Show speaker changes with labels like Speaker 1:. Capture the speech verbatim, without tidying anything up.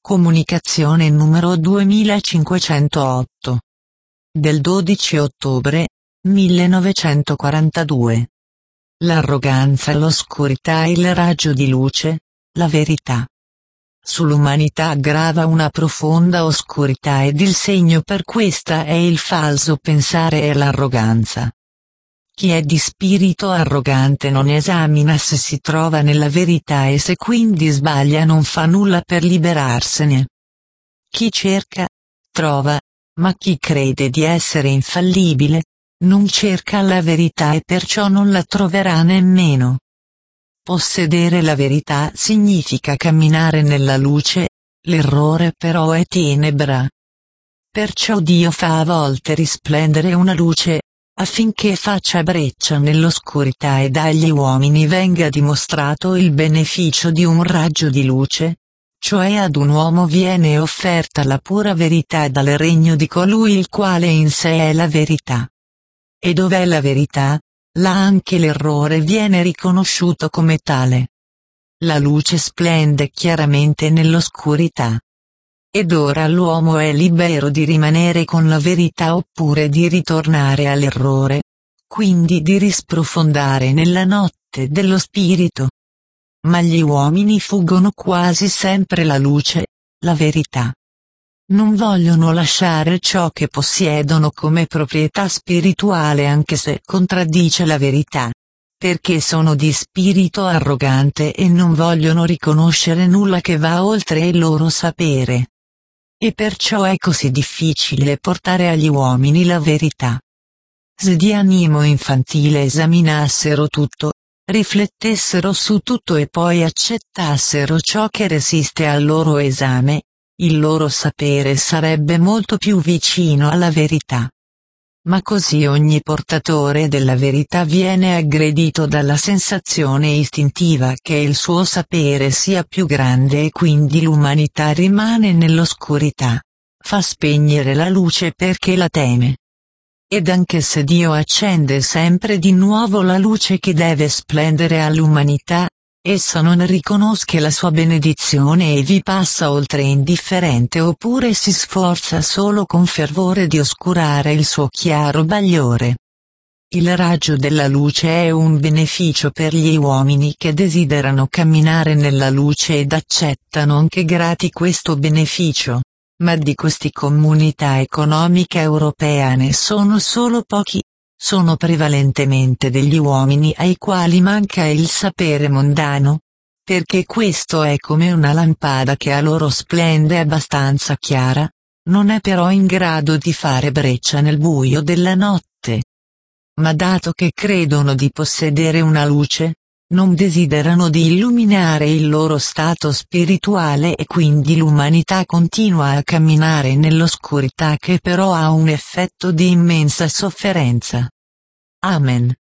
Speaker 1: Comunicazione numero duemilacinquecentootto. Del dodici ottobre millenovecentoquarantadue. L'arroganza, l'oscurità e il raggio di luce, la verità. Sull'umanità grava una profonda oscurità ed il segno per questa è il falso pensare e l'arroganza. Chi è di spirito arrogante non esamina se si trova nella verità e se quindi sbaglia non fa nulla per liberarsene. Chi cerca, trova, ma chi crede di essere infallibile, non cerca la verità e perciò non la troverà nemmeno. Possedere la verità significa camminare nella luce, l'errore però è tenebra. Perciò Dio fa a volte risplendere una luce, affinché faccia breccia nell'oscurità ed agli uomini venga dimostrato il beneficio di un raggio di luce, cioè ad un uomo viene offerta la pura verità dal regno di colui il quale in sé è la verità. E dov'è la verità, là anche l'errore viene riconosciuto come tale. La luce splende chiaramente nell'oscurità. Ed ora l'uomo è libero di rimanere con la verità oppure di ritornare all'errore, quindi di risprofondare nella notte dello spirito. Ma gli uomini fuggono quasi sempre la luce, la verità. Non vogliono lasciare ciò che possiedono come proprietà spirituale anche se contraddice la verità, perché sono di spirito arrogante e non vogliono riconoscere nulla che va oltre il loro sapere. E perciò è così difficile portare agli uomini la verità. Se di animo infantile esaminassero tutto, riflettessero su tutto e poi accettassero ciò che resiste al loro esame, il loro sapere sarebbe molto più vicino alla verità. Ma così ogni portatore della verità viene aggredito dalla sensazione istintiva che il suo sapere sia più grande e quindi l'umanità rimane nell'oscurità, fa spegnere la luce perché la teme. Ed anche se Dio accende sempre di nuovo la luce che deve splendere all'umanità, essa non riconosce la sua benedizione e vi passa oltre indifferente oppure si sforza solo con fervore di oscurare il suo chiaro bagliore. Il raggio della luce è un beneficio per gli uomini che desiderano camminare nella luce ed accettano anche grati questo beneficio, ma di questi comunità economica europea ne sono solo pochi. Sono prevalentemente degli uomini ai quali manca il sapere mondano, perché questo è come una lampada che a loro splende abbastanza chiara, non è però in grado di fare breccia nel buio della notte. Ma dato che credono di possedere una luce, non desiderano di illuminare il loro stato spirituale e quindi l'umanità continua a camminare nell'oscurità che però ha un effetto di immensa sofferenza. Amen.